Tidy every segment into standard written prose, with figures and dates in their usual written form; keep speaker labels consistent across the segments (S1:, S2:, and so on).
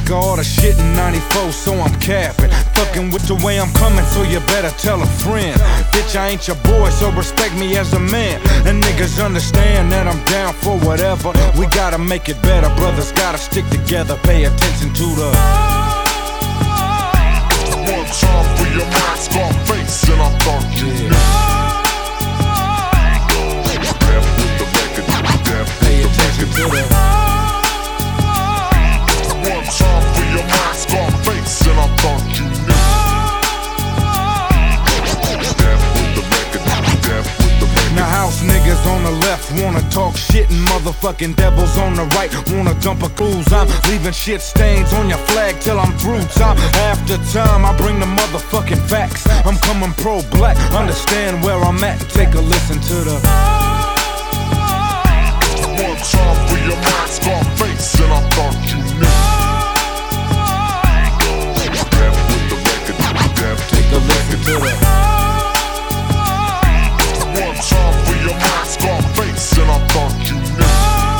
S1: of all the shit in 94, so I'm capping. Fucking with the way I'm coming, so you better tell a friend. Bitch, I ain't your boy, so respect me as a man. And niggas understand that I'm down for whatever. We gotta make it better, brothers gotta stick together. Pay attention to the
S2: one time for your mind, Scarface, and I thought you knew. Death with the record, death
S1: pay
S2: with the
S1: attention to
S2: record.
S1: the
S2: One time for your mind, Scarface, and I thought you knew. Death with the record, death with the record.
S1: Now house niggas on the left wanna talk shit, and motherfucking devils on the right wanna dump a clues. I'm leaving shit stains on your flag till I'm through. Time after time I bring the motherfucking facts. I'm coming pro-black, understand where I'm at and take a listen to the
S2: One time for your mind, Scarface, and I thought you knew. Death with the record, death
S1: take a listen to the
S2: one time for your mind, Scarface, and I thought you knew.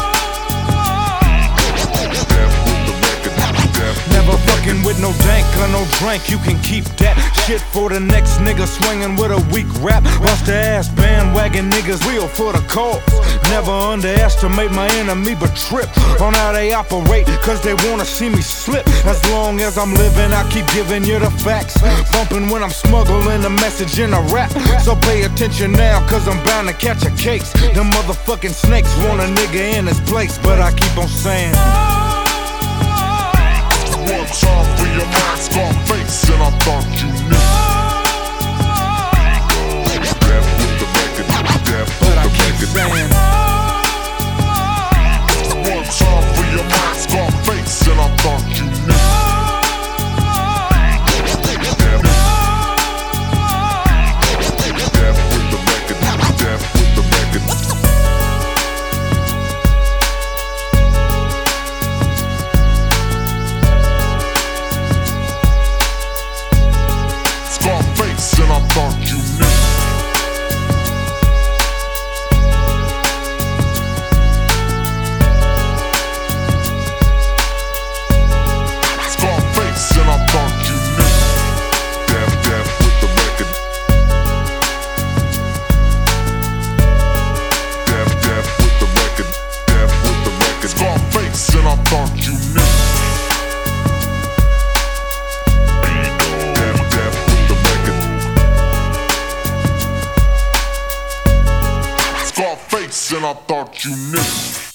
S2: Death with the record, death.
S1: Never fucking with no dank or no drink, you can keep that shit for the next nigga swinging with a weak rap. Bust the ass bandwagon niggas real for the cause. Never underestimate my enemy, but trip on how they operate, cause they wanna see me slip. As long as I'm living, I keep giving you the facts. Bumping when I'm smuggling a message in a rap. So pay attention now, cause I'm bound to catch a case. Them motherfucking snakes want a nigga in his place, but I keep on saying
S2: One time for your mind, Scarface, and I thought you knew. Death with the record, death
S1: but I
S2: with the
S1: keep
S2: record.
S1: saying
S2: One time for your mind, Scarface, and I thought you knew. Death with the record, death with the record. Scarface, and I thought you knew. Scarface, and I thought you knew. Death, death with the record. Death, death with the record. Death with the record. Scarface, and I thought you knew. Death, death with the record. Scarface, and I thought you knew.